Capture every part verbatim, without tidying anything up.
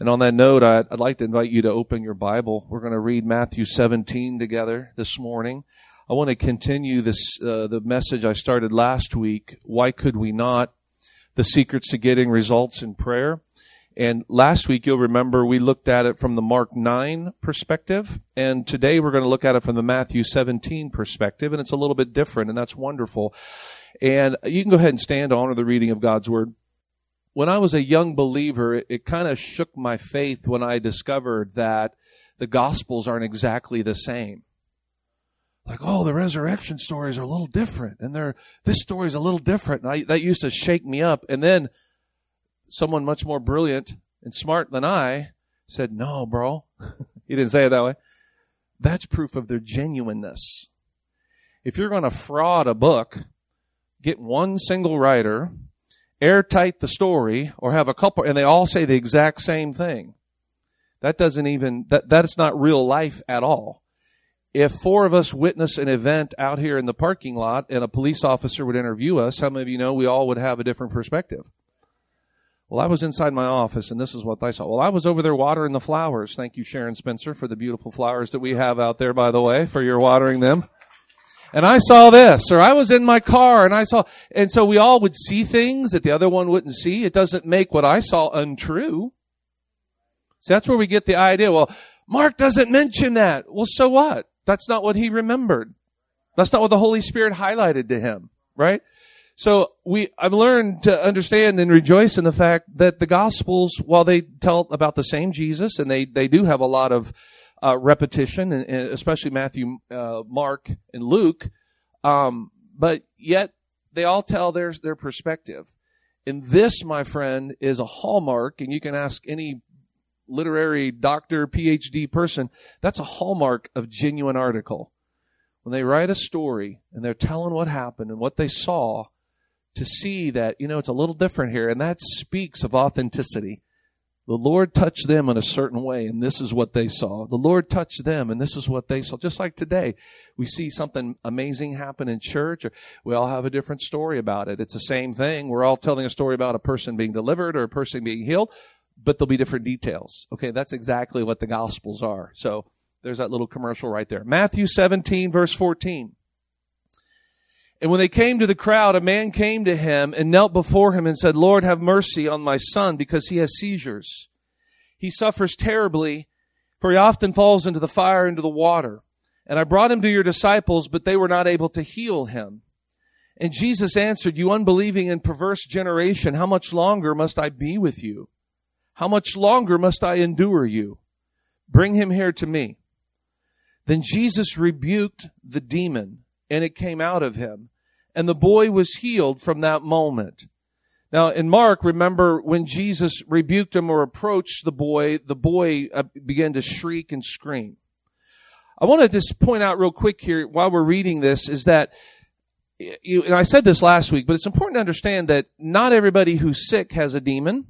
And on that note, I'd, I'd like to invite you to open your Bible. We're going to read Matthew seventeen together this morning. I want to continue this, uh, the message I started last week, Why Could We Not? The Secrets to Getting Results in Prayer. And last week, you'll remember, we looked at it from the Mark nine perspective. And today, we're going to look at it from the Matthew seventeen perspective. And it's a little bit different, and that's wonderful. And you can go ahead and stand to honor the reading of God's Word. When I was a young believer, it, it kind of shook my faith when I discovered that the Gospels aren't exactly the same. Like, oh, the resurrection stories are a little different, and they're, this story is a little different. And I, that used to shake me up. And then someone much more brilliant and smart than I said, no, bro. He didn't say it that way. That's proof of their genuineness. If you're going to fraud a book, get one single writer, airtight the story, or have a couple, and they all say the exact same thing. That doesn't even, that that's not real life at all. If four of us witness an event out here in the parking lot and a police officer would interview us, how many of you know we all would have a different perspective? Well, I was inside my office, and this is what I saw. Well, I was over there watering the flowers. Thank you, Sharon Spencer, for the beautiful flowers that we have out there, by the way, for your watering them. And I saw this, or I was in my car, and I saw, and so we all would see things that the other one wouldn't see. It doesn't make what I saw untrue. So that's where we get the idea, well, Mark doesn't mention that. Well, so what? That's not what he remembered. That's not what the Holy Spirit highlighted to him, right? So we, I've learned to understand and rejoice in the fact that the Gospels, while they tell about the same Jesus, and they, they do have a lot of uh, repetition, and, and especially Matthew, uh, Mark, and Luke, um, but yet they all tell their their perspective. And this, my friend, is a hallmark, and you can ask any literary doctor, P H D person, that's a hallmark of genuine article. When they write a story and they're telling what happened and what they saw, to see that, you know, it's a little different here, and that speaks of authenticity. The Lord touched them in a certain way, and this is what they saw. The Lord touched them, and this is what they saw. Just like today, we see something amazing happen in church, or we all have a different story about it. It's the same thing. We're all telling a story about a person being delivered or a person being healed, but there'll be different details. Okay, that's exactly what the Gospels are. So there's that little commercial right there. Matthew seventeen, verse fourteen. And when they came to the crowd, a man came to him and knelt before him and said, Lord, have mercy on my son, because he has seizures. He suffers terribly, for he often falls into the fire, into the water. And I brought him to your disciples, but they were not able to heal him. And Jesus answered, you unbelieving and perverse generation, how much longer must I be with you? How much longer must I endure you? Bring him here to me. Then Jesus rebuked the demon, and it came out of him. And the boy was healed from that moment. Now, in Mark, remember when Jesus rebuked him or approached the boy, the boy uh, began to shriek and scream. I want to just point out real quick here while we're reading this is that, you, and I said this last week, but it's important to understand that not everybody who's sick has a demon.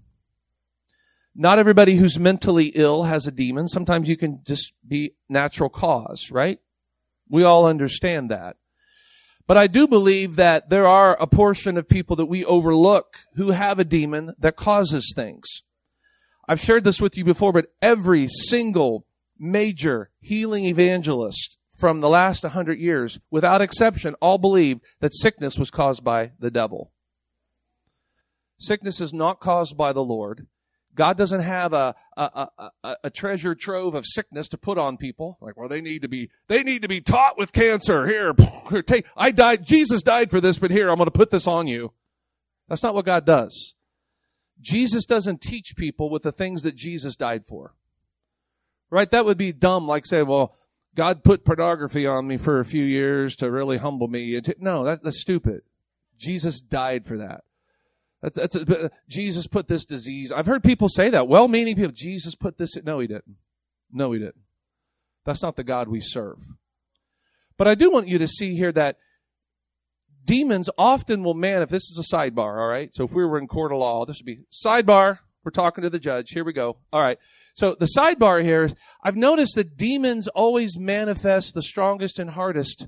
Not everybody who's mentally ill has a demon. Sometimes you can just be natural cause, right? We all understand that. But I do believe that there are a portion of people that we overlook who have a demon that causes things. I've shared this with you before, but every single major healing evangelist from the last one hundred years, without exception, all believe that sickness was caused by the devil. Sickness is not caused by the Lord. God doesn't have a, a, a, a treasure trove of sickness to put on people. Like, well, they need to be, they need to be taught with cancer. Here, here, take, I died, Jesus died for this, but here, I'm going to put this on you. That's not what God does. Jesus doesn't teach people with the things that Jesus died for. Right? That would be dumb, like say, well, God put pornography on me for a few years to really humble me. No, that, that's stupid. Jesus died for that. That's, that's a, Jesus put this disease. I've heard people say that. Well-meaning people. Jesus put this. No, he didn't. No, he didn't. That's not the God we serve. But I do want you to see here that demons often will manifest. This is a sidebar, all right? So if we were in court of law, this would be sidebar. We're talking to the judge. Here we go. All right. So the sidebar here is I've noticed that demons always manifest the strongest and hardest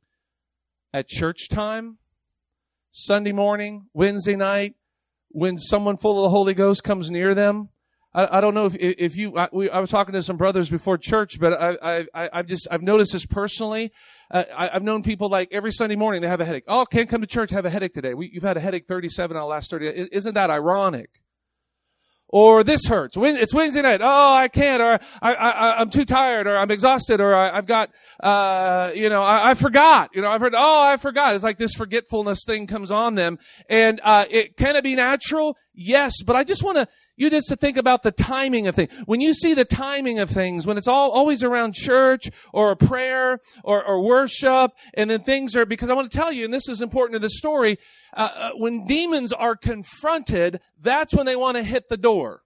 at church time, Sunday morning, Wednesday night, when someone full of the Holy Ghost comes near them. I, I don't know if if you. I, we, I was talking to some brothers before church, but I I I've just I've noticed this personally. Uh, I, I've known people like every Sunday morning they have a headache. Oh, can't come to church. Have a headache today. We, you've had a headache thirty-seven out of the last thirty. Isn't that ironic? Or this hurts. It's Wednesday night. Oh, I can't. Or I, I, I'm too tired. Or I'm exhausted. Or I, I've got, uh, you know, I, I forgot. You know, I've heard, oh, I forgot. It's like this forgetfulness thing comes on them. And, uh, it, can it be natural? Yes. But I just want to, you just to think about the timing of things. When you see the timing of things, when it's all always around church or a prayer or, or worship, and then things are, because I want to tell you, and this is important to the story, Uh, uh, when demons are confronted, that's when they want to hit the door.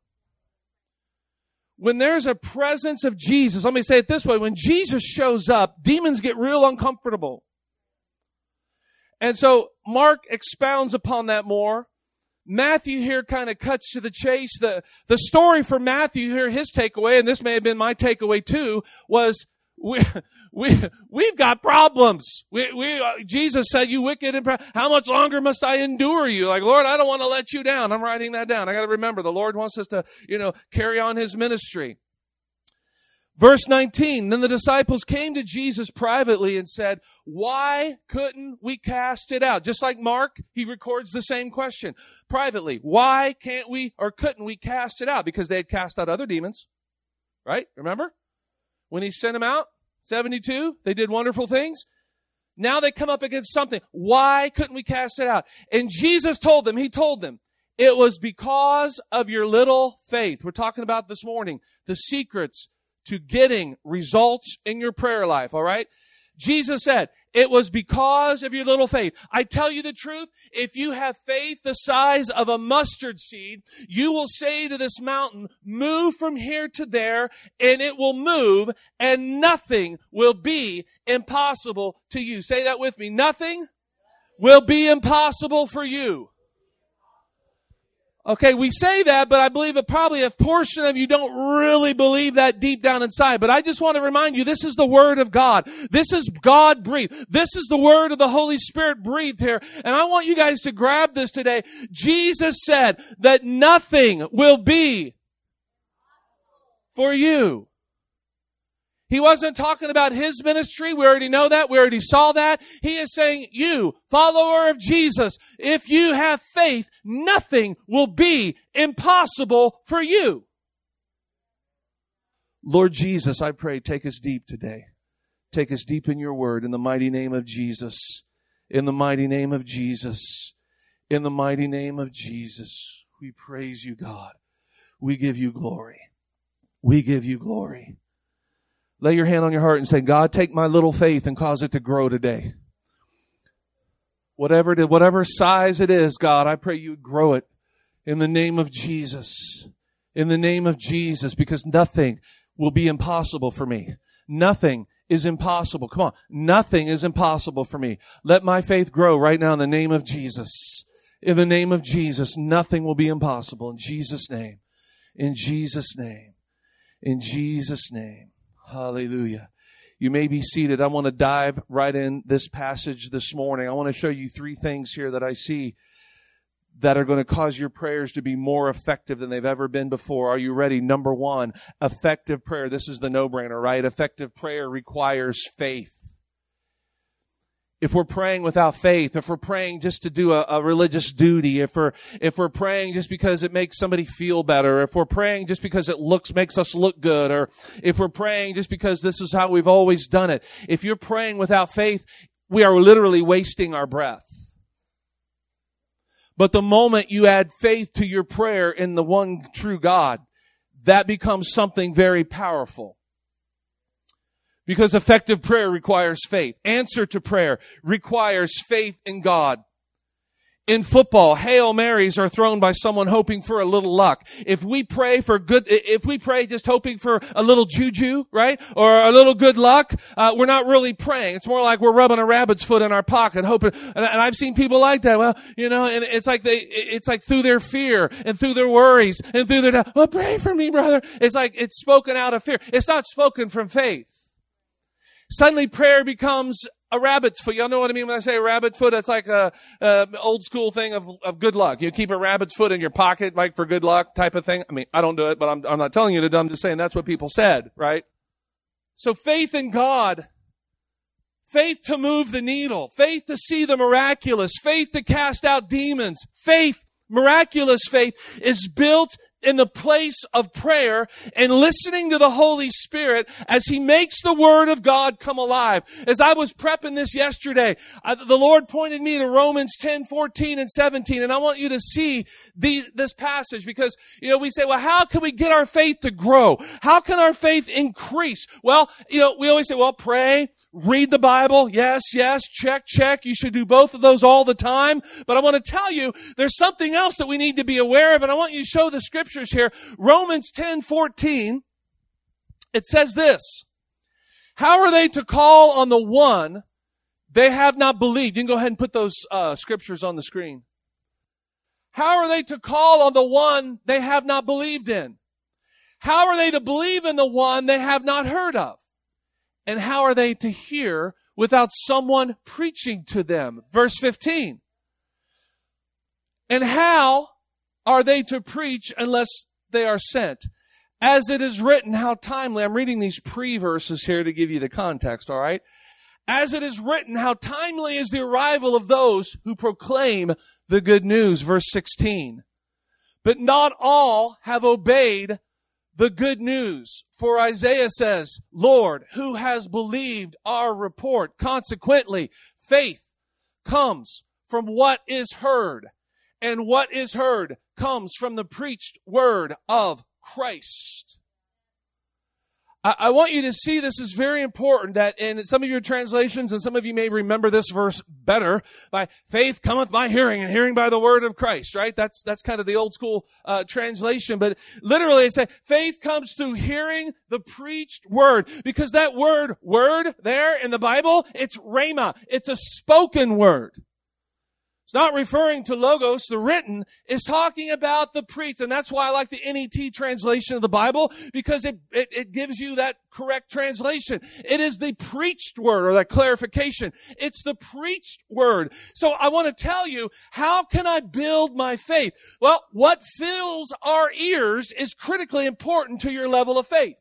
When there's a presence of Jesus, let me say it this way, when Jesus shows up, demons get real uncomfortable. And so Mark expounds upon that more. Matthew here kind of cuts to the chase. The, the story for Matthew here, his takeaway, and this may have been my takeaway too, was we, we, we've got problems. We, we, uh, Jesus said, you wicked and proud, how much longer must I endure you? Like, Lord, I don't want to let you down. I'm writing that down. I got to remember the Lord wants us to, you know, carry on his ministry. Verse nineteen, then the disciples came to Jesus privately and said, why couldn't we cast it out? Just like Mark, he records the same question privately. Why can't we or couldn't we cast it out? Because they had cast out other demons, right? Remember? When he sent them out, seventy-two, they did wonderful things. Now they come up against something. Why couldn't we cast it out? And Jesus told them, he told them, it was because of your little faith. We're talking about this morning, the secrets to getting results in your prayer life, all right? Jesus said, it was because of your little faith. I tell you the truth, if you have faith the size of a mustard seed, you will say to this mountain, move from here to there, and it will move, and nothing will be impossible to you. Say that with me. Nothing will be impossible for you. Okay, we say that, but I believe that probably a portion of you don't really believe that deep down inside. But I just want to remind you, this is the Word of God. This is God breathed. This is the Word of the Holy Spirit breathed here. And I want you guys to grab this today. Jesus said that nothing will be for you. He wasn't talking about his ministry. We already know that. We already saw that. He is saying, you, follower of Jesus, if you have faith, nothing will be impossible for you. Lord Jesus, I pray, take us deep today. Take us deep in your word in the mighty name of Jesus. In the mighty name of Jesus. In the mighty name of Jesus. We praise you, God. We give you glory. We give you glory. Lay your hand on your heart and say, God, take my little faith and cause it to grow today. Whatever it is, whatever size it is, God, I pray you would grow it in the name of Jesus. In the name of Jesus, because nothing will be impossible for me. Nothing is impossible. Come on. Nothing is impossible for me. Let my faith grow right now in the name of Jesus. In the name of Jesus, nothing will be impossible. In Jesus' name. In Jesus' name. In Jesus' name. Hallelujah. You may be seated. I want to dive right in this passage this morning. I want to show you three things here that I see that are going to cause your prayers to be more effective than they've ever been before. Are you ready? Number one, effective prayer. This is the no-brainer, right? Effective prayer requires faith. If we're praying without faith, if we're praying just to do a, a religious duty, if we're, if we're praying just because it makes somebody feel better, if we're praying just because it looks, makes us look good, or if we're praying just because this is how we've always done it, if you're praying without faith, we are literally wasting our breath. But the moment you add faith to your prayer in the one true God, that becomes something very powerful. Because effective prayer requires faith. Answer to prayer requires faith in God. In football, Hail Marys are thrown by someone hoping for a little luck. If we pray for good, if we pray just hoping for a little juju, right? Or a little good luck, uh, we're not really praying. It's more like we're rubbing a rabbit's foot in our pocket, hoping, and, and I've seen people like that. Well, you know, and it's like they, it's like through their fear and through their worries and through their, well, pray for me, brother. It's like it's spoken out of fear. It's not spoken from faith. Suddenly prayer becomes a rabbit's foot. Y'all know what I mean when I say a rabbit foot? It's like a, a old school thing of, of good luck. You keep a rabbit's foot in your pocket, like for good luck type of thing. I mean, I don't do it, but I'm, I'm not telling you to do it. I'm just saying that's what people said, right? So faith in God, faith to move the needle, faith to see the miraculous, faith to cast out demons, faith, miraculous faith is built in the place of prayer and listening to the Holy Spirit as He makes the Word of God come alive. As I was prepping this yesterday, I, the Lord pointed me to Romans ten, fourteen, and seventeen, and I want you to see the, this passage because, you know, we say, well, how can we get our faith to grow? How can our faith increase? Well, you know, we always say, well, pray, read the Bible. Yes, yes, check, check. You should do both of those all the time. But I want to tell you, there's something else that we need to be aware of, and I want you to show the scriptures here. Romans ten, fourteen, it says this, how are they to call on the one they have not believed? You can go ahead and put those uh, scriptures on the screen. How are they to call on the one they have not believed in? How are they to believe in the one they have not heard of? And how are they to hear without someone preaching to them? Verse fifteen. And how are they to preach unless they are sent? As it is written, how timely. I'm reading these pre-verses here to give you the context, all right? As it is written, how timely is the arrival of those who proclaim the good news. Verse sixteen. But not all have obeyed the good news. For Isaiah says, Lord, who has believed our report? Consequently, faith comes from what is heard, and what is heard comes from the preached word of Christ. I, I want you to see this is very important that in some of your translations, and some of you may remember this verse better, by faith cometh by hearing, and hearing by the word of Christ, right? That's, that's kind of the old school uh, translation, but literally it says faith comes through hearing the preached word, because that word, word there in the Bible, it's rhema. It's a spoken word. It's not referring to logos. The written is talking about the preached. And that's why I like the N E T translation of the Bible, because it, it, it gives you that correct translation. It is the preached word, or that clarification. It's the preached word. So I want to tell you, how can I build my faith? Well, what fills our ears is critically important to your level of faith.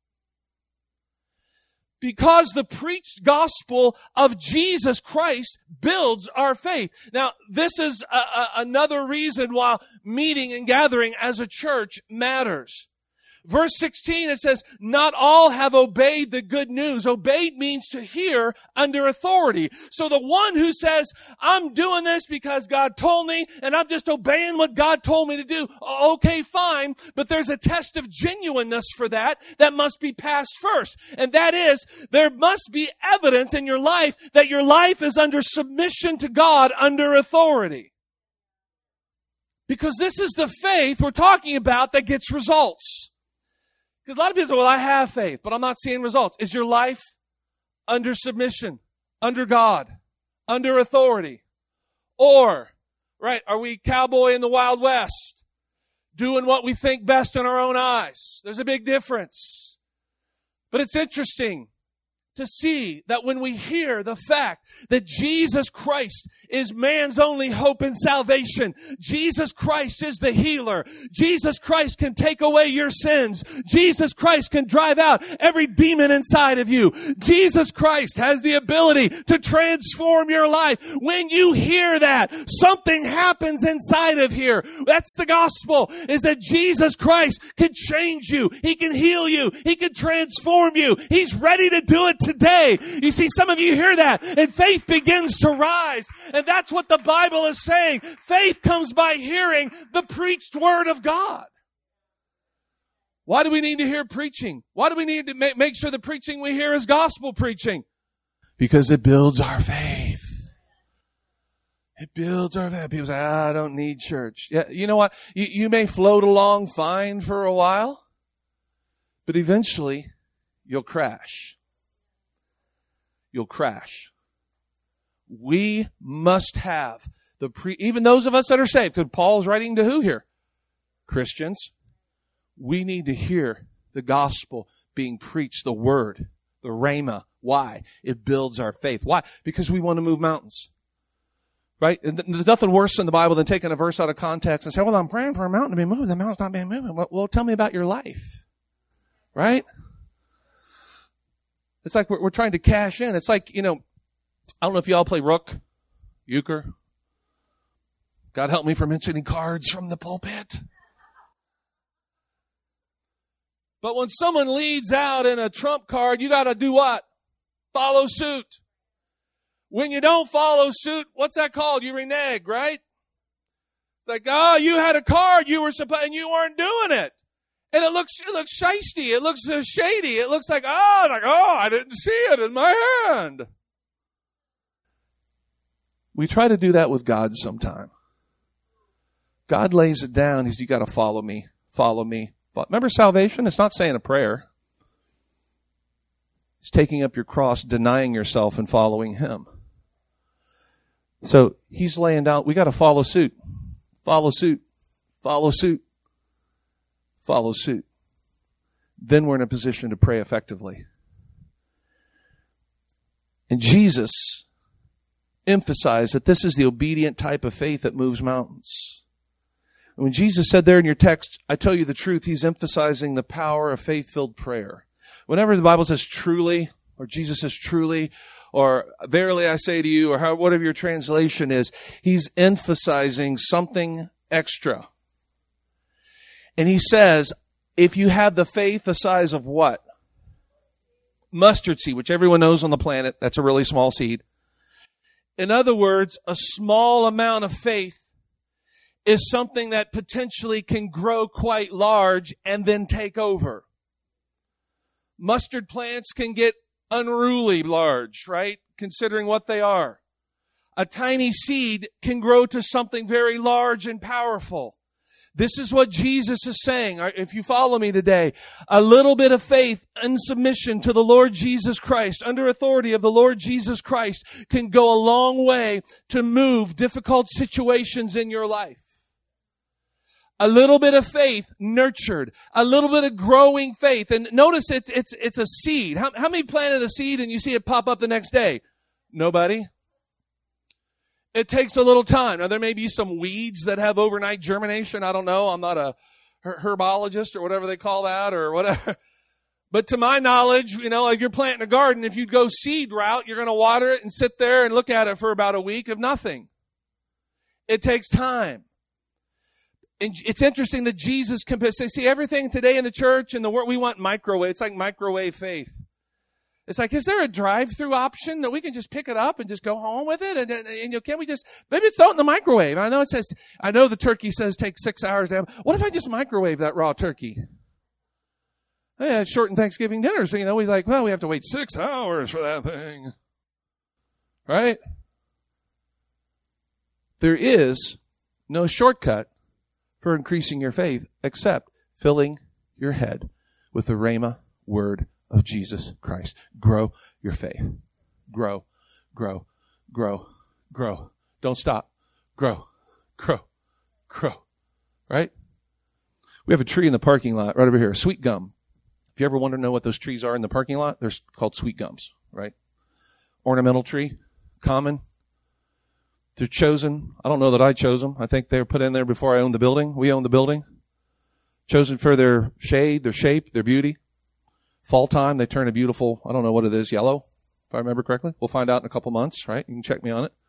Because the preached gospel of Jesus Christ builds our faith. Now, this is a, a, another reason why meeting and gathering as a church matters. Verse sixteen, it says, not all have obeyed the good news. Obeyed means to hear under authority. So the one who says, I'm doing this because God told me, and I'm just obeying what God told me to do. Okay, fine. But there's a test of genuineness for that that must be passed first. And that is, there must be evidence in your life that your life is under submission to God under authority. Because this is the faith we're talking about that gets results. Because a lot of people say, well, I have faith, but I'm not seeing results. Is your life under submission, under God, under authority? Or, right, are we cowboy in the Wild West, doing what we think best in our own eyes? There's a big difference. But it's interesting to see that when we hear the fact that Jesus Christ is man's only hope and salvation, Jesus Christ is the healer, Jesus Christ can take away your sins, Jesus Christ can drive out every demon inside of you, Jesus Christ has the ability to transform your life. When you hear that, something happens inside of here. That's the gospel, is that Jesus Christ can change you, He can heal you, He can transform you. He's ready to do it today. You see, some of you hear that, and faith begins to rise. And that's what the Bible is saying. Faith comes by hearing the preached word of God. Why do we need to hear preaching? Why do we need to make sure the preaching we hear is gospel preaching? Because it builds our faith. It builds our faith. People say, ah, I don't need church. Yeah, you know what? You, you may float along fine for a while, but eventually you'll crash. You'll crash. We must have the pre, even those of us that are saved, because Paul's writing to who here? Christians. We need to hear the gospel being preached, the word, the rhema Why? It builds our faith. Why? Because we want to move mountains. Right? And there's nothing worse in the Bible than taking a verse out of context and saying, well, I'm praying for a mountain to be moved. The mountain's not being moved. Well, well tell me about your life. Right? It's like we're, we're trying to cash in. It's like, you know, I don't know if y'all play rook, euchre. God help me for mentioning cards from the pulpit. But when someone leads out in a trump card, you got to do what? Follow suit. When you don't follow suit, what's that called? You renege, right? It's like, oh, you had a card you were supposed, and you weren't doing it. And it looks, it looks shisty. It looks uh, shady. It looks like, oh, like, oh, I didn't see it in my hand. We try to do that with God sometime. God lays it down. He's, you got to follow me, follow me. But remember salvation? It's not saying a prayer. It's taking up your cross, denying yourself, and following Him. So He's laying down, we got to follow suit. Follow suit. Follow suit. Follow suit. Then we're in a position to pray effectively. And Jesus emphasized that this is the obedient type of faith that moves mountains. And when Jesus said there in your text, I tell you the truth, He's emphasizing the power of faith-filled prayer. Whenever the Bible says truly, or Jesus says truly, or verily I say to you, or how, whatever your translation is, He's emphasizing something extra. And He says, if you have the faith the size of what? Mustard seed, which everyone knows on the planet, that's a really small seed. In other words, a small amount of faith is something that potentially can grow quite large and then take over. Mustard plants can get unruly large, right? Considering what they are. A tiny seed can grow to something very large and powerful. This is what Jesus is saying. If you follow me today, a little bit of faith and submission to the Lord Jesus Christ, under authority of the Lord Jesus Christ, can go a long way to move difficult situations in your life. A little bit of faith nurtured, a little bit of growing faith. And notice it's, it's, it's a seed. How, how many planted a seed and you see it pop up the next day? Nobody. It takes a little time. Now, there may be some weeds that have overnight germination. I don't know. I'm not a herbologist or whatever they call that or whatever. But to my knowledge, you know, like you're planting a garden, if you go seed route, you're going to water it and sit there and look at it for about a week of nothing. It takes time. And it's interesting that Jesus compares, see, everything today in the church and the world, we want microwave. It's like microwave faith. It's like, is there a drive-through option that we can just pick it up and just go home with it? And, and, and you know, can't we just, maybe it's throw it in the microwave. I know it says, I know the turkey says take six hours to have. What if I just microwave that raw turkey? Yeah, it's shortened Thanksgiving dinner. So, you know, we like, well, we have to wait six hours for that thing. Right? There is no shortcut for increasing your faith except filling your head with the Rhema word of Jesus Christ. Grow your faith. Grow, grow, grow, grow. Don't stop. Grow, grow, grow. Right? We have a tree in the parking lot right over here, sweet gum. If you ever want to know what those trees are in the parking lot, they're called sweet gums, right? Ornamental tree, common. They're chosen. I don't know that I chose them. I think they were put in there before I owned the building. We owned the building. Chosen for their shade, their shape, their beauty. Fall time, they turn a beautiful, I don't know what it is, yellow, if I remember correctly. We'll find out in a couple months, right? You can check me on it.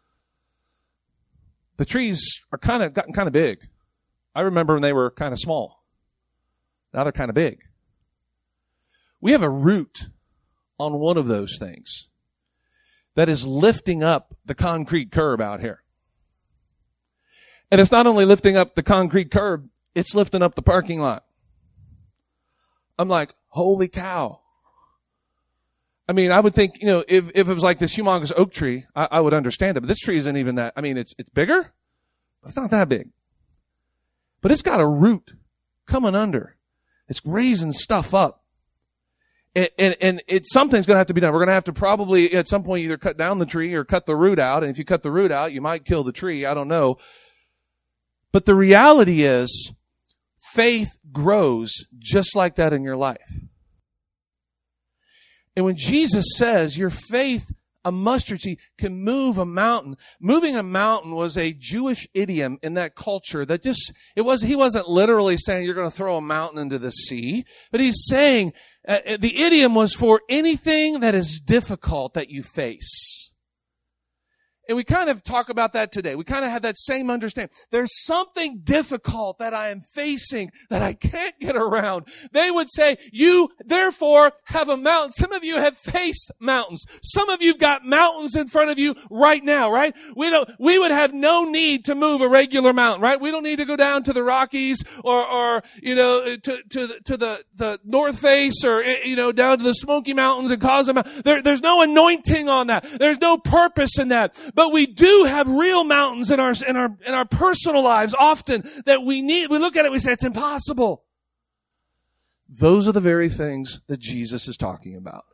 The trees are kind of gotten kind of big. I remember when they were kind of small. Now they're kind of big. We have a root on one of those things that is lifting up the concrete curb out here. And it's not only lifting up the concrete curb, it's lifting up the parking lot. I'm like, holy cow. I mean, I would think, you know, if, if it was like this humongous oak tree, I, I would understand it. But this tree isn't even that. I mean, it's it's bigger. It's not that big. But it's got a root coming under. It's raising stuff up. And, and, and it, something's going to have to be done. We're going to have to probably at some point either cut down the tree or cut the root out. And if you cut the root out, you might kill the tree. I don't know. But the reality is, faith grows just like that in your life. And when Jesus says your faith, a mustard seed, can move a mountain, moving a mountain was a Jewish idiom in that culture that just, it was, he wasn't literally saying you're going to throw a mountain into the sea, but he's saying uh, the idiom was for anything that is difficult that you face. And we kind of talk about that today. We kind of have that same understanding. There's something difficult that I am facing that I can't get around. They would say, you therefore have a mountain. Some of you have faced mountains. Some of you've got mountains in front of you right now, right? We don't, we would have no need to move a regular mountain, right? We don't need to go down to the Rockies or, or, you know, to, to, the, to the, the North Face or, you know, down to the Smoky Mountains and cause them. There, there's no anointing on that. There's no purpose in that. But we do have real mountains in our, in our, in our personal lives often that we need. We look at it, we say, it's impossible. Those are the very things that Jesus is talking about.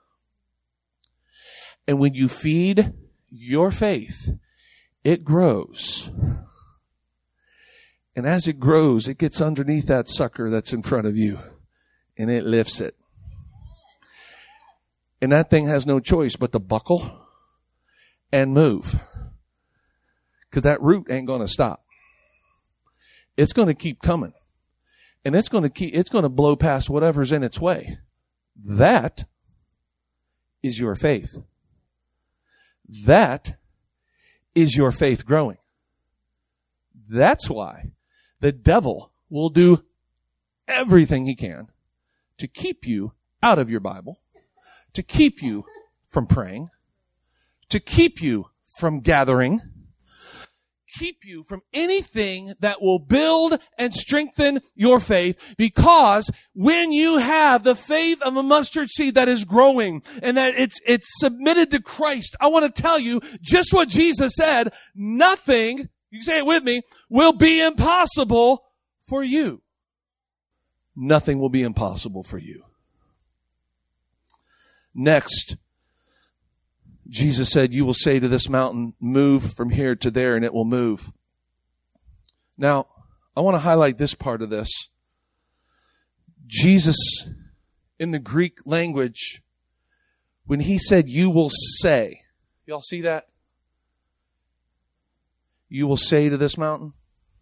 And when you feed your faith, it grows. And as it grows, it gets underneath that sucker that's in front of you. And it lifts it. And that thing has no choice but to buckle and move. Because that root ain't going to stop. It's going to keep coming. And it's going to keep, it's going to blow past whatever's in its way. That is your faith. That is your faith growing. That's why the devil will do everything he can to keep you out of your Bible, to keep you from praying, to keep you from gathering, keep you from anything that will build and strengthen your faith, because when you have the faith of a mustard seed that is growing and that it's it's submitted to Christ, I want to tell you just what Jesus said, nothing, you say it with me, will be impossible for you. Nothing will be impossible for you. Next, Jesus said, you will say to this mountain, move from here to there, and it will move. Now, I want to highlight this part of this. Jesus, in the Greek language, when he said, you will say, y'all see that? You will say to this mountain.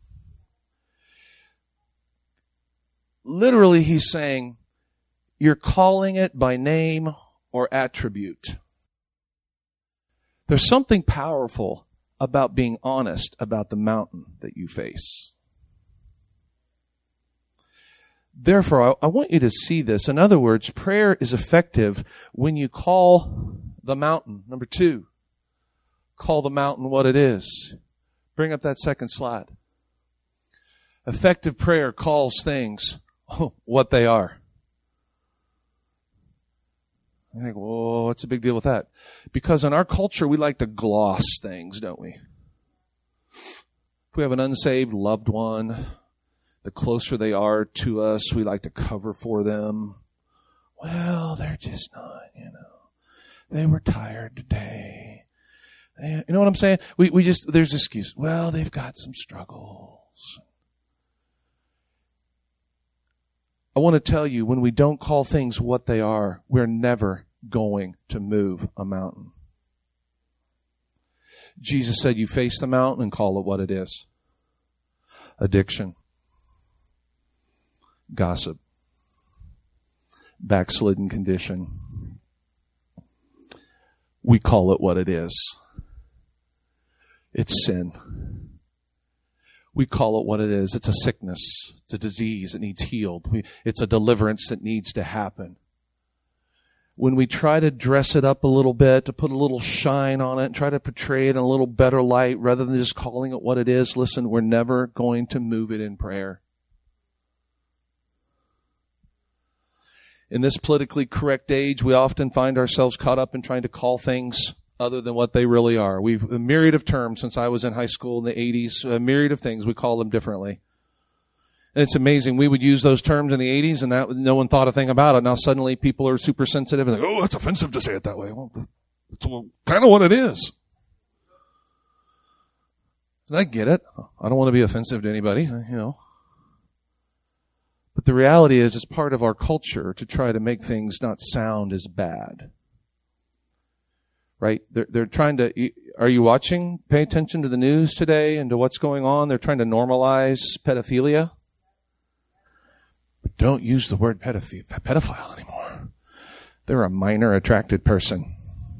Literally, he's saying, you're calling it by name or attribute. There's something powerful about being honest about the mountain that you face. Therefore, I, I want you to see this. In other words, prayer is effective when you call the mountain. Number two, call the mountain what it is. Bring up that second slide. Effective prayer calls things what they are. I think, whoa, what's the big deal with that? Because in our culture, we like to gloss things, don't we? If we have an unsaved loved one, the closer they are to us, we like to cover for them. Well, they're just not, you know. They were tired today. They, you know what I'm saying? We we just, there's excuse. Well, they've got some struggles. I want to tell you, when we don't call things what they are, we're never going to move a mountain. Jesus said, you face the mountain and call it what it is. Addiction. Gossip. Backslidden condition. We call it what it is. It's sin. We call it what it is. It's a sickness. It's a disease that needs healed. We, it's a deliverance that needs to happen. When we try to dress it up a little bit, to put a little shine on it, and try to portray it in a little better light rather than just calling it what it is, listen, we're never going to move it in prayer. In this politically correct age, we often find ourselves caught up in trying to call things other than what they really are. We've a myriad of terms since I was in high school in the eighties, a myriad of things, we call them differently. And it's amazing. We would use those terms in the eighties and that no one thought a thing about it. Now suddenly people are super sensitive and like, oh, it's offensive to say it that way. Well, it's kind of what it is. And I get it. I don't want to be offensive to anybody, you know. But the reality is, it's part of our culture to try to make things not sound as bad. Right? They're, they're trying to, are you watching? Pay attention to the news today and to what's going on. They're trying to normalize pedophilia. But don't use the word pedoph- pedophile anymore. They're a minor attracted person.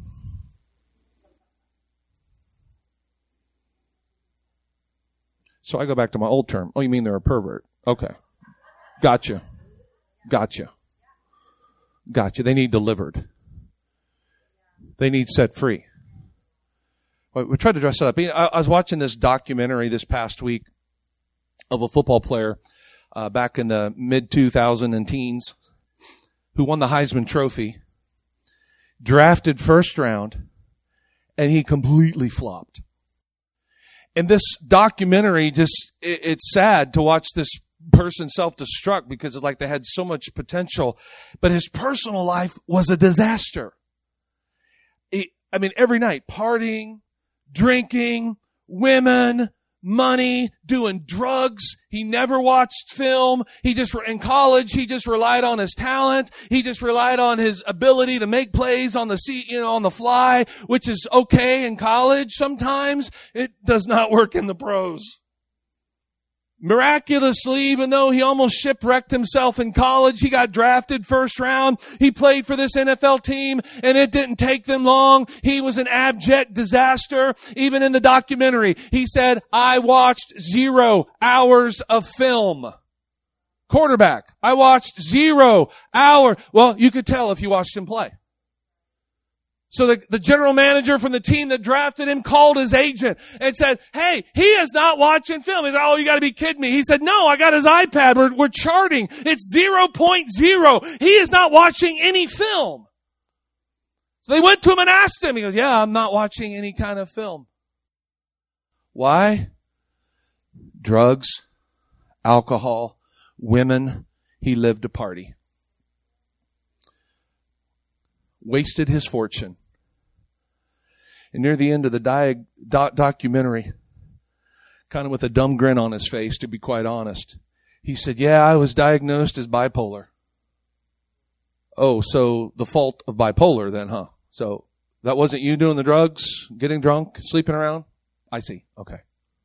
So I go back to my old term. Oh, you mean they're a pervert? Okay. Gotcha. Gotcha. Gotcha. They need delivered. They need set free. We tried to dress it up. I was watching this documentary this past week of a football player uh, back in the mid two thousands and teens who won the Heisman Trophy, drafted first round, and he completely flopped. And this documentary just, it, it's sad to watch this person self-destruct because it's like they had so much potential, but his personal life was a disaster. He, I mean, every night, partying, drinking, women, money, doing drugs. He never watched film. He just, in college, he just relied on his talent. He just relied on his ability to make plays on the seat, you know, on the fly, which is okay in college sometimes. It does not work in the pros. Miraculously, even though he almost shipwrecked himself in college, he got drafted first round. He played for this N F L team, and it didn't take them long. He was an abject disaster. Even in the documentary, he said, I watched zero hours of film. Quarterback, I watched zero hour. Well, you could tell if you watched him play. So the, the general manager from the team that drafted him called his agent and said, hey, he is not watching film. He said, oh, you got to be kidding me. He said, no, I got his iPad. We're, we're charting. It's zero point zero. He is not watching any film. So they went to him and asked him. He goes, yeah, I'm not watching any kind of film. Why? Drugs, alcohol, women. He lived to party. Wasted his fortune. And near the end of the di- doc- documentary, kind of with a dumb grin on his face, to be quite honest, he said, yeah, I was diagnosed as bipolar. Oh, so the fault of bipolar then, huh? So that wasn't you doing the drugs, getting drunk, sleeping around? I see. Okay.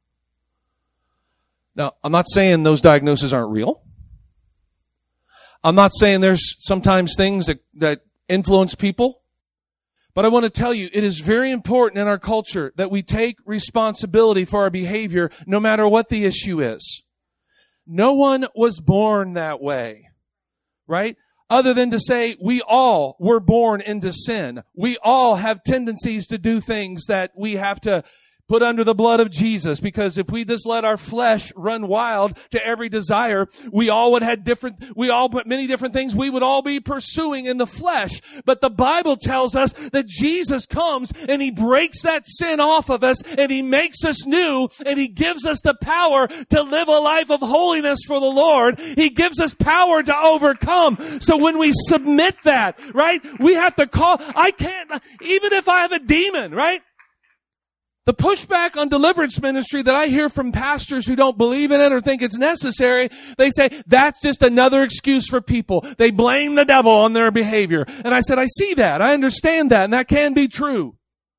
Now, I'm not saying those diagnoses aren't real. I'm not saying there's sometimes things that, that influence people. But I want to tell you, it is very important in our culture that we take responsibility for our behavior no matter what the issue is. No one was born that way, right? Other than to say we all were born into sin. We all have tendencies to do things that we have to put under the blood of Jesus, because if we just let our flesh run wild to every desire, we all would have different, we all put many different things we would all be pursuing in the flesh. But the Bible tells us that Jesus comes and He breaks that sin off of us and He makes us new and He gives us the power to live a life of holiness for the Lord. He gives us power to overcome. So when we submit that, right, we have to call, I can't, even if I have a demon, right? The pushback on deliverance ministry that I hear from pastors who don't believe in it or think it's necessary, they say, that's just another excuse for people. They blame the devil on their behavior. And I said, I see that. I understand that. And that can be true.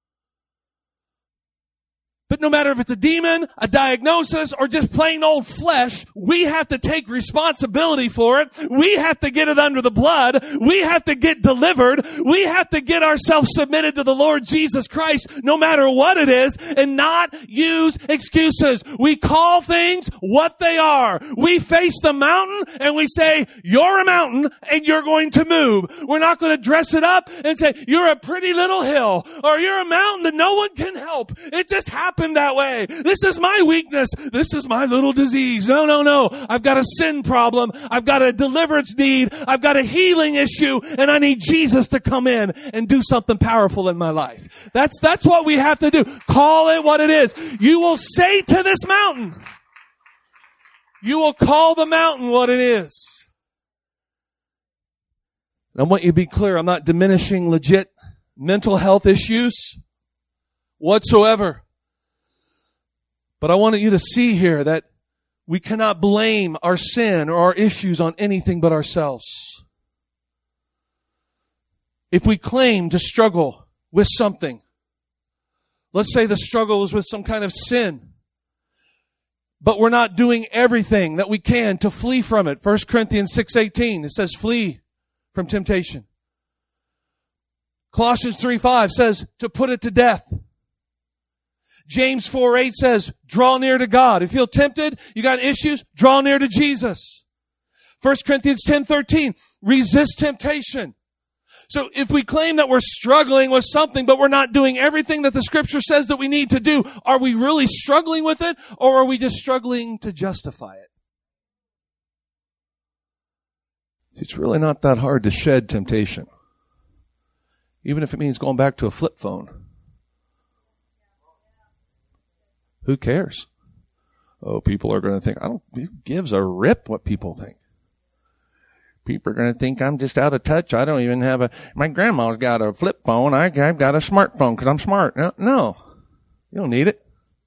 But no matter if it's a demon, a diagnosis, or just plain old flesh, we have to take responsibility for it. We have to get it under the blood. We have to get delivered. We have to get ourselves submitted to the Lord Jesus Christ, no matter what it is, and not use excuses. We call things what they are. We face the mountain and we say, you're a mountain and you're going to move. We're not going to dress it up and say, you're a pretty little hill, or you're a mountain that no one can help. It just happens that way. This is my weakness. This is my little disease. No, no, no. I've got a sin problem. I've got a deliverance need. I've got a healing issue, and I need Jesus to come in and do something powerful in my life. That's, that's what we have to do. Call it what it is. You will say to this mountain, you will call the mountain what it is. And I want you to be clear. I'm not diminishing legit mental health issues whatsoever. But I wanted you to see here that We cannot blame our sin or our issues on anything but ourselves. If we claim to struggle with something, let's say the struggle is with some kind of sin, but we're not doing everything that we can to flee from it. First Corinthians six eighteen, it says flee from temptation. Colossians three five says to put it to death. James four eight says, draw near to God. If you feel tempted, you got issues, draw near to Jesus. First Corinthians ten thirteen, resist temptation. So if we claim that we're struggling with something, but we're not doing everything that the Scripture says that we need to do, are we really struggling with it, or are we just struggling to justify it? It's really not that hard to shed temptation, even if it means going back to a flip phone. Who cares? Oh, people are going to think, I don't, who gives a rip what people think? People are going to think I'm just out of touch. I don't even have a, my grandma's got a flip phone. I, I've got a smartphone because I'm smart. No, no, you don't need it.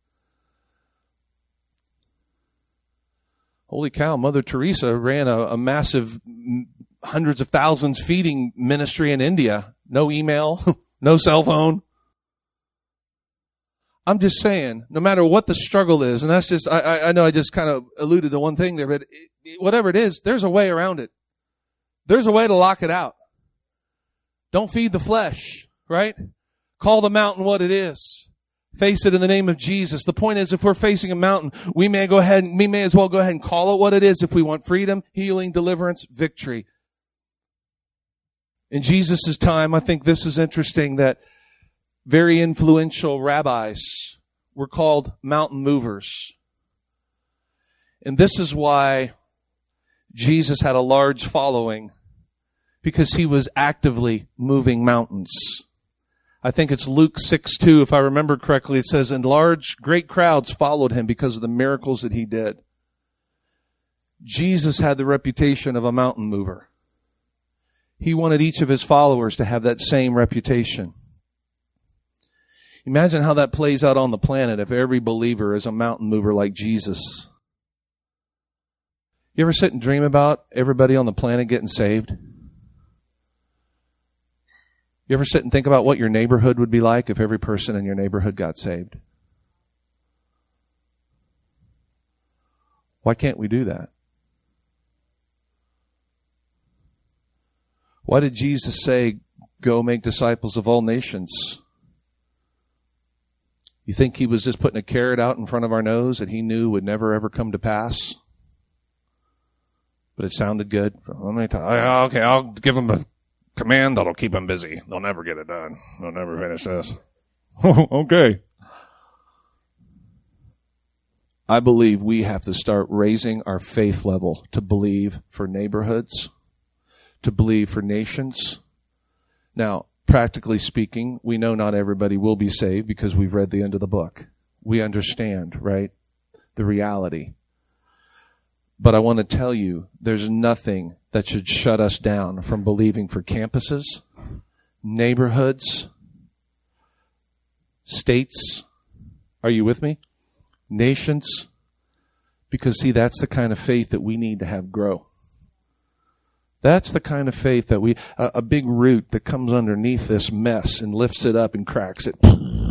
Holy cow, Mother Teresa ran a, a massive hundreds of thousands feeding ministry in India. No email, no cell phone. I'm just saying, no matter what the struggle is, and that's just, I, I, I know I just kind of alluded to one thing there, but it, whatever it is, there's a way around it. There's a way to lock it out. Don't feed the flesh, right? Call the mountain what it is. Face it in the name of Jesus. The point is, if we're facing a mountain, we may go ahead, we may as well go ahead and call it what it is if we want freedom, healing, deliverance, victory. In Jesus' time, I think this is interesting that very influential rabbis were called mountain movers. And this is why Jesus had a large following, because he was actively moving mountains. I think it's Luke six two, if I remember correctly. It says, and large, great crowds followed him because of the miracles that he did. Jesus had the reputation of a mountain mover. He wanted each of his followers to have that same reputation. Imagine how that plays out on the planet if every believer is a mountain mover like Jesus. You ever sit and dream about everybody on the planet getting saved? You ever sit and think about what your neighborhood would be like if every person in your neighborhood got saved? Why can't we do that? Why did Jesus say, go make disciples of all nations? You think he was just putting a carrot out in front of our nose that he knew would never ever come to pass? But it sounded good. Let me tell you, okay, I'll give them a command that'll keep them busy. They'll never get it done. They'll never finish this. Okay. I believe we have to start raising our faith level to believe for neighborhoods, to believe for nations. Now, practically speaking, we know not everybody will be saved because we've read the end of the book. We understand, right, the reality. But I want to tell you, there's nothing that should shut us down from believing for campuses, neighborhoods, states. Are you with me? Nations. Because, see, that's the kind of faith that we need to have grow. That's the kind of faith that we, a, a big root that comes underneath this mess and lifts it up and cracks it.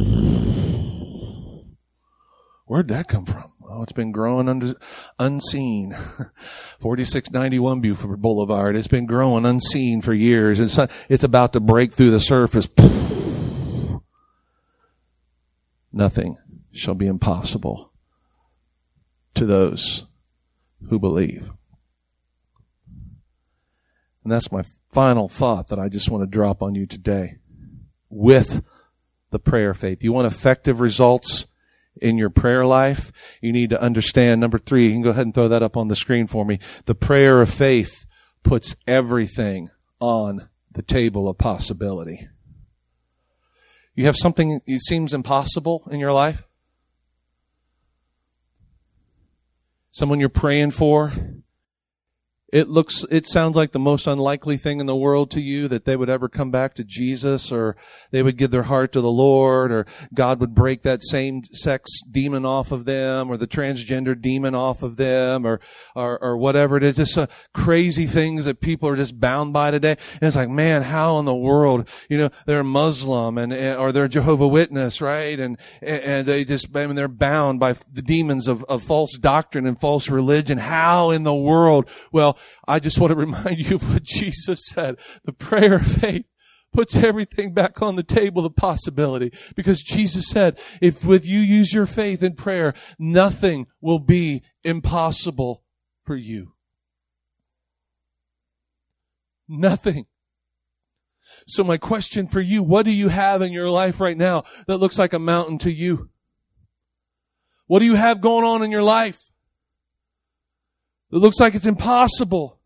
Where'd that come from? Oh, it's been growing under, unseen. forty-six ninety-one Buford Boulevard. It's been growing unseen for years. It's, it's about to break through the surface. Nothing shall be impossible to those who believe. And that's my final thought that I just want to drop on you today with the prayer faith. You want effective results in your prayer life? You need to understand, number three, you can go ahead and throw that up on the screen for me. The prayer of faith puts everything on the table of possibility. You have something that seems impossible in your life? Someone you're praying for, It looks, it sounds like the most unlikely thing in the world to you that they would ever come back to Jesus, or they would give their heart to the Lord, or God would break that same-sex demon off of them, or the transgender demon off of them, or, or, or whatever it is. Just uh, crazy things that people are just bound by today. And it's like, man, how in the world, you know, they're Muslim and, or they're Jehovah Witness, right? And, and they just, I mean, they're bound by the demons of, of false doctrine and false religion. How in the world? Well, I just want to remind you of what Jesus said. The prayer of faith puts everything back on the table, the possibility. Because Jesus said, if with you use your faith in prayer, nothing will be impossible for you. Nothing. So my question for you, what do you have in your life right now that looks like a mountain to you? What do you have going on in your life? It looks like it's impossible.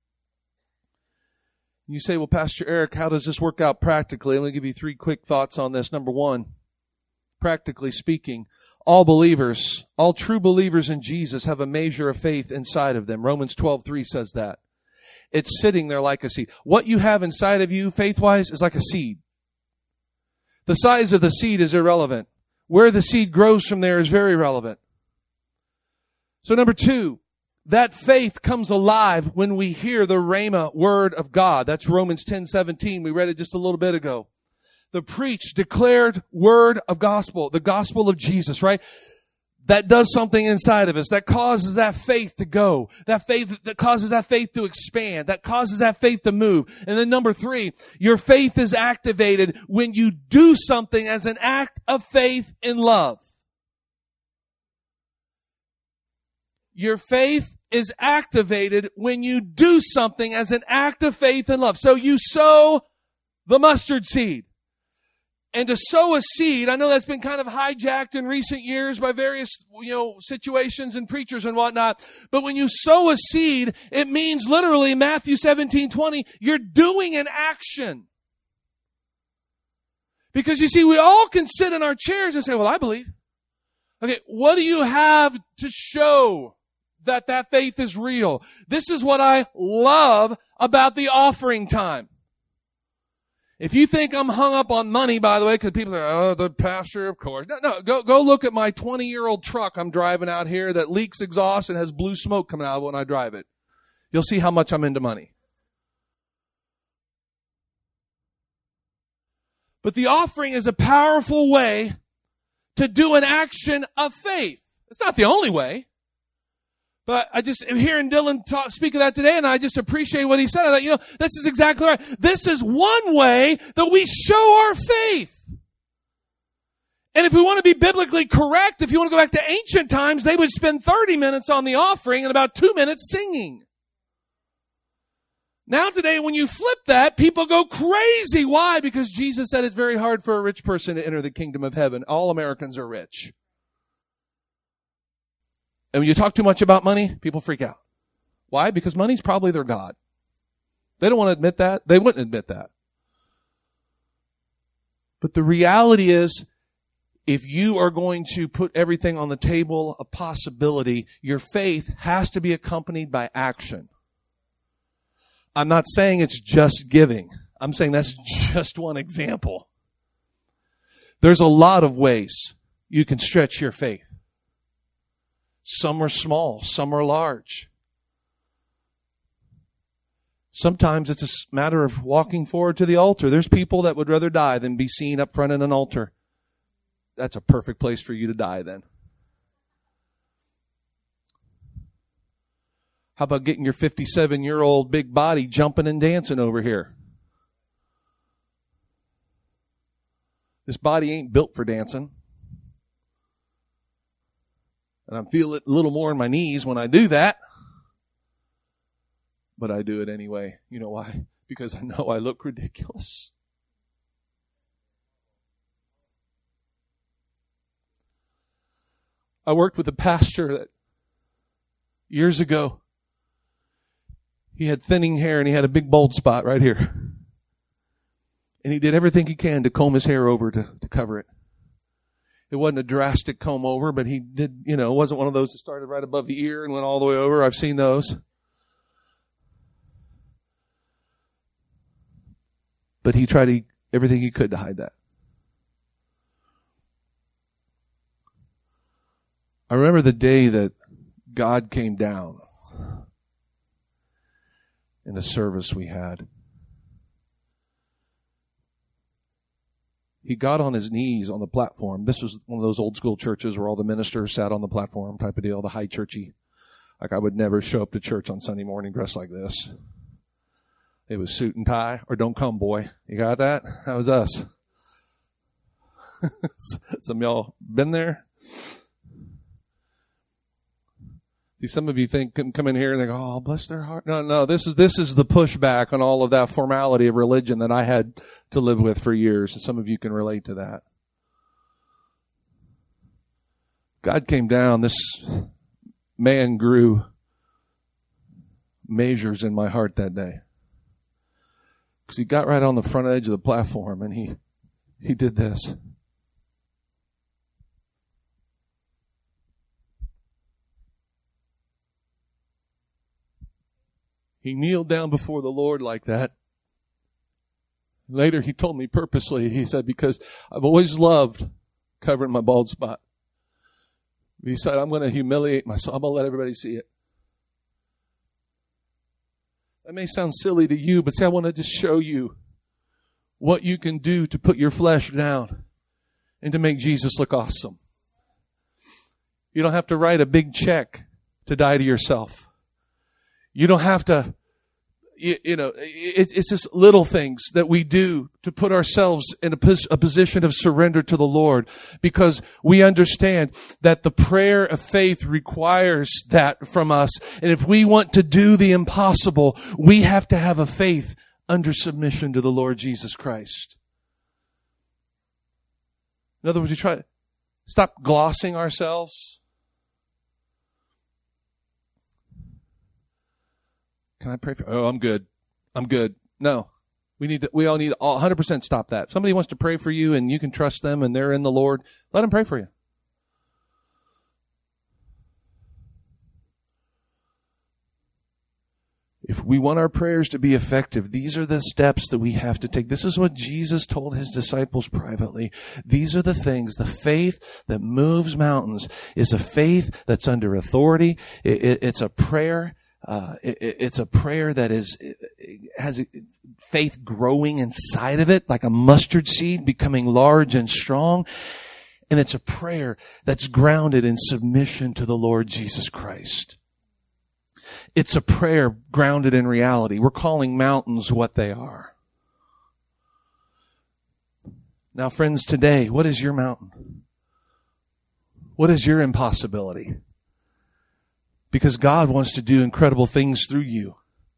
You say, well, Pastor Eric, how does this work out practically? I'm going to give you three quick thoughts on this. Number one, practically speaking, all believers, all true believers in Jesus have a measure of faith inside of them. Romans twelve three says that. It's sitting there like a seed. What you have inside of you, faith-wise, is like a seed. The size of the seed is irrelevant. Where the seed grows from there is very relevant. So number two, that faith comes alive when we hear the Rhema word of God. That's Romans ten seventeen. We read it just a little bit ago. The preached, declared word of gospel, the gospel of Jesus, right? That does something inside of us. That causes that faith to go. That faith, that causes that faith to expand. That causes that faith to move. And then number three, your faith is activated when you do something as an act of faith in love. Your faith is activated when you do something as an act of faith and love. So you sow the mustard seed. And to sow a seed, I know that's been kind of hijacked in recent years by various, you know, situations and preachers and whatnot. But when you sow a seed, it means literally, Matthew seventeen twenty, you're doing an action. Because you see, we all can sit in our chairs and say, well, I believe. Okay, what do you have to show that that faith is real? This is what I love about the offering time. If you think I'm hung up on money, by the way, because people are, oh, the pastor, of course. No, no, go, go look at my twenty-year-old truck I'm driving out here that leaks exhaust and has blue smoke coming out of it when I drive it. You'll see how much I'm into money. But the offering is a powerful way to do an action of faith. It's not the only way. But I just am hearing Dylan talk, speak of that today, and I just appreciate what he said. I thought, you know, this is exactly right. This is one way that we show our faith. And if we want to be biblically correct, if you want to go back to ancient times, they would spend thirty minutes on the offering and about two minutes singing. Now today, when you flip that, people go crazy. Why? Because Jesus said it's very hard for a rich person to enter the kingdom of heaven. All Americans are rich. And when you talk too much about money, people freak out. Why? Because money's probably their God. They don't want to admit that. They wouldn't admit that. But the reality is, if you are going to put everything on the table of possibility, your faith has to be accompanied by action. I'm not saying it's just giving. I'm saying that's just one example. There's a lot of ways you can stretch your faith. Some are small, some are large. Sometimes it's a matter of walking forward to the altar. There's people that would rather die than be seen up front in an altar. That's a perfect place for you to die then. How about getting your fifty-seven-year-old big body jumping and dancing over here? This body ain't built for dancing. And I feel it a little more in my knees when I do that. But I do it anyway. You know why? Because I know I look ridiculous. I worked with a pastor that years ago, he had thinning hair and he had a big bald spot right here. And he did everything he can to comb his hair over to, to cover it. It wasn't a drastic comb over, but he did, you know, it wasn't one of those that started right above the ear and went all the way over. I've seen those. But he tried to, everything he could to hide that. I remember the day that God came down in a service we had. He got on his knees on the platform. This was one of those old school churches where all the ministers sat on the platform type of deal, the high churchy. Like I would never show up to church on Sunday morning dressed like this. It was suit and tie or don't come, boy. You got that? That was us. Some of y'all been there? See, some of you think can come in here and they go, "Oh, bless their heart." No, no, this is this is the pushback on all of that formality of religion that I had to live with for years. And some of you can relate to that. God came down. This man grew measures in my heart that day. Because he got right on the front edge of the platform and he he did this. He kneeled down before the Lord like that. Later, he told me purposely, he said, because I've always loved covering my bald spot. He said, I'm going to humiliate myself. I'm going to let everybody see it. That may sound silly to you, but see, I want to just show you what you can do to put your flesh down and to make Jesus look awesome. You don't have to write a big check to die to yourself. You don't have to, you, you know, it's, it's just little things that we do to put ourselves in a, pos- a position of surrender to the Lord, because we understand that the prayer of faith requires that from us. And if we want to do the impossible, we have to have a faith under submission to the Lord Jesus Christ. In other words, we try, stop glossing ourselves. Can I pray for, oh, I'm good. I'm good. No. We need to, we all need to one hundred percent stop that. If somebody wants to pray for you and you can trust them and they're in the Lord, let them pray for you. If we want our prayers to be effective, these are the steps that we have to take. This is what Jesus told his disciples privately. These are the things. The faith that moves mountains is a faith that's under authority. It, it, it's a prayer. Uh, it, it's a prayer that is has faith growing inside of it, like a mustard seed becoming large and strong. And it's a prayer that's grounded in submission to the Lord Jesus Christ. It's a prayer grounded in reality. We're calling mountains what they are. Now, friends, today, what is your mountain? What is your impossibility? Because God wants to do incredible things through you.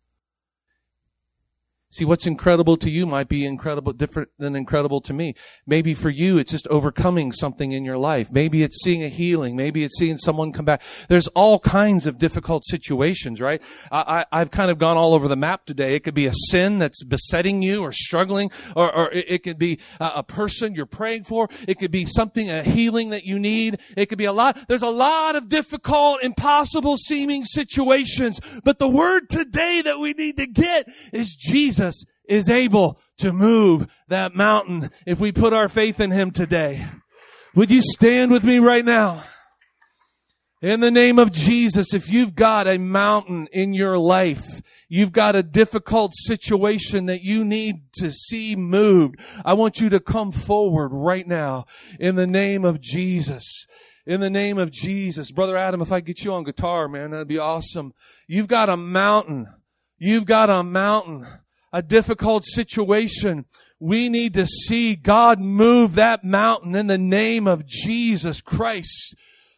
See, what's incredible to you might be incredible, different than incredible to me. Maybe for you, it's just overcoming something in your life. Maybe it's seeing a healing. Maybe it's seeing someone come back. There's all kinds of difficult situations, right? I, I, I've kind of gone all over the map today. It could be a sin that's besetting you or struggling, or, or it, it could be a, a person you're praying for. It could be something, a healing that you need. It could be a lot. There's a lot of difficult, impossible seeming situations. But the word today that we need to get is Jesus is able to move that mountain if we put our faith in him today. Would you stand with me right now? In the name of Jesus, if you've got a mountain in your life, you've got a difficult situation that you need to see moved, I want you to come forward right now in the name of Jesus. In the name of Jesus. Brother Adam, if I get you on guitar, man, that'd be awesome. You've got a mountain. You've got a mountain. A difficult situation. We need to see God move that mountain in the name of Jesus Christ.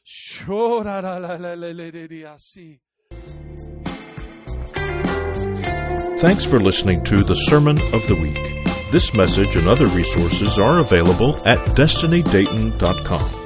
Thanks for listening to the Sermon of the Week. This message and other resources are available at destiny dayton dot com.